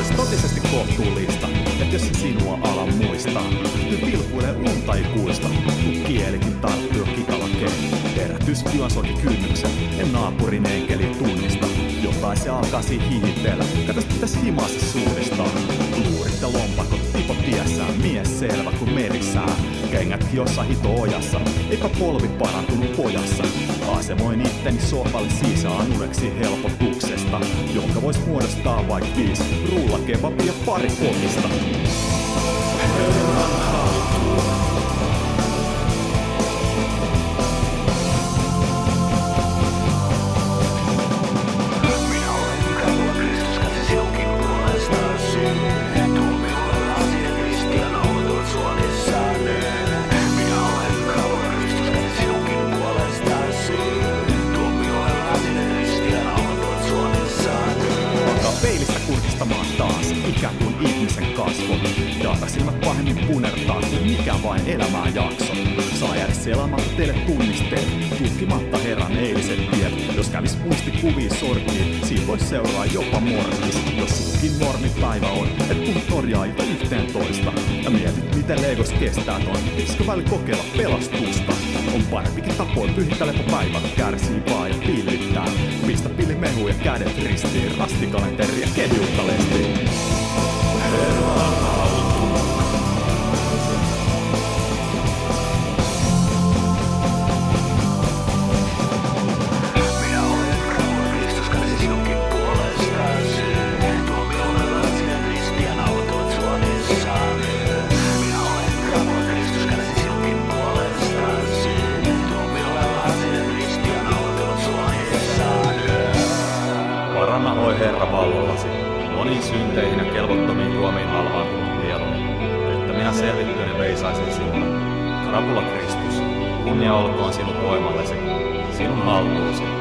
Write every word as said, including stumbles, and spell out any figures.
Ois totisesti kohtuullista, et jos se sinua ala muistaa, nyt vilkuilee unta ikuista, kun kielikin tarttuu kikalakeen. Herätys juonsoki kynnyksen, en naapurin enkeli tunnista. Jotain se alkaisi hihitellä, katos pitäis himassa suudestaan. Luurit ja lompakot tipo tiessään, mies selvä kuin merissään. Kengätkin jossain hito-ojassa, eikä polvi parantunut pojassa. Asemoin itteni sohvalle siisaan uneksi helpotuksesta, jonka vois muodostaa vaik viis rullakebabia ja pari kokista. Herran haltuun. Peilistä kurkistamaan taas, ikään kuin ihmisen kasvot. Datasilmät pahemmin punertaa kuin mikä vain elämää jakso. Saa jäädä selaamaan teille tunnisteet, tutkimatta herran eiliset tiet. Jos kävis muistikuviin sorkkiin, siitä vois seuraa jopa morkis. Jos sukin normipäivä on, et puhut norjailta yhteen toista. Ja mietit miten Legos kestää ton, pitäisikö välillä kokeilla pelastusta. On parempikin tapoin pyhittää lepopäivä, kärsii vaan ja pillittää. Pistä pillimehu ja kädet ristiin, rastikalenteri ja kehjutta lestiin. Herran haltuun. Minä olen rauhan Kristus, kärsisi jonkin puolestasi. Tuomiolla sinä Kristian autot suonissaan. Minä olen rauhan Kristus, kärsisi jonkin puolestasi. Tuomiolla sinä Kristian autot suonissaan. Paranna oi Herra vallollasi, moniin synteihin ja kelvottomiin juomiin halvaantunut mieluni, että minä selvittyen ja veisaisin sinulle. Krapula Kristus, kunnia olkoon sinun voimallesi, sinun haltuusi.